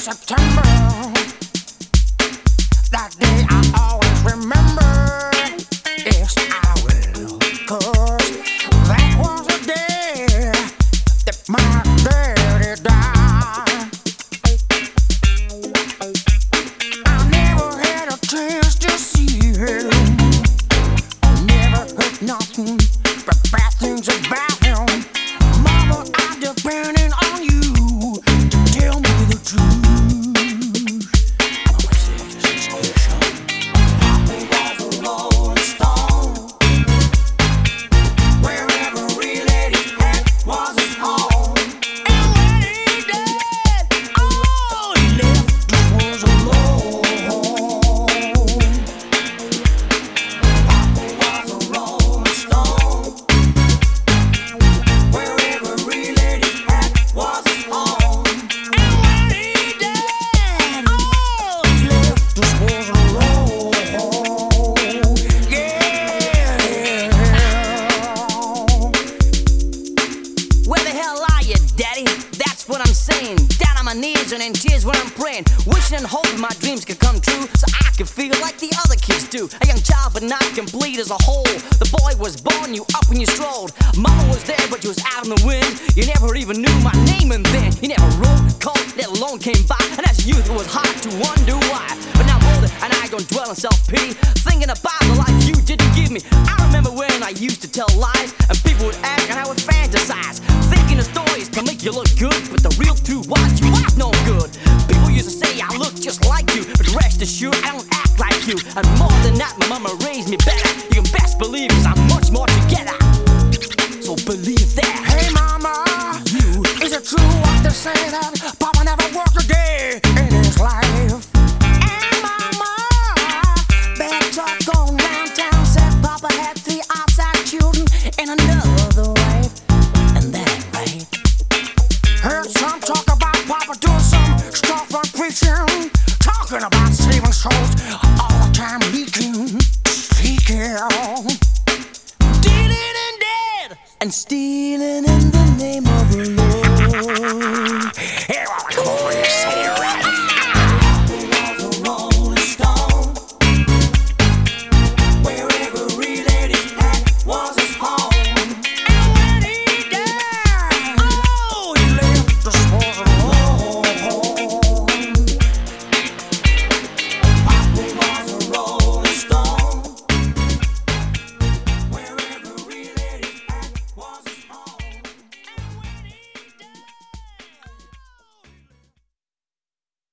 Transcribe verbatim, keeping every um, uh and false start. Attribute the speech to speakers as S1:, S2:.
S1: September. That day I always remember. Yes, I will. 'Cause that was the day that my daddy died. I never had a chance to see him. Never heard nothing but bad things about him. Mama, I'm depending on you to tell me the truth.
S2: What I'm saying, down on my knees and in tears when I'm praying, wishing and hoping my dreams could come true, so I could feel like the other kids do. A young child but not complete as a whole. The boy was born, you up when you strolled. Mama was there but you was out in the wind. You never even knew my name, and then you never wrote, called, let alone came by. And as youth it was hard to wonder why. But now I'm older and I don't dwell in self-pity, thinking about the life you didn't give me. I remember when I used to tell lies and people would act and I would fantasize, thinking of stories to make you look good, but the real truth was you was no good. People used to say I look just like you, but rest assured I don't act like you. And more than that, my mama raised me better. You can best believe cause I'm much more together. So believe that.
S1: Hey mama, you, is it true what they say that Papa never worked a day in his life? And mama, bad talk going round town said Papa had three outside children and another wife. And that ain't right. Heard some talk about Papa doing some stuff on preaching, talking about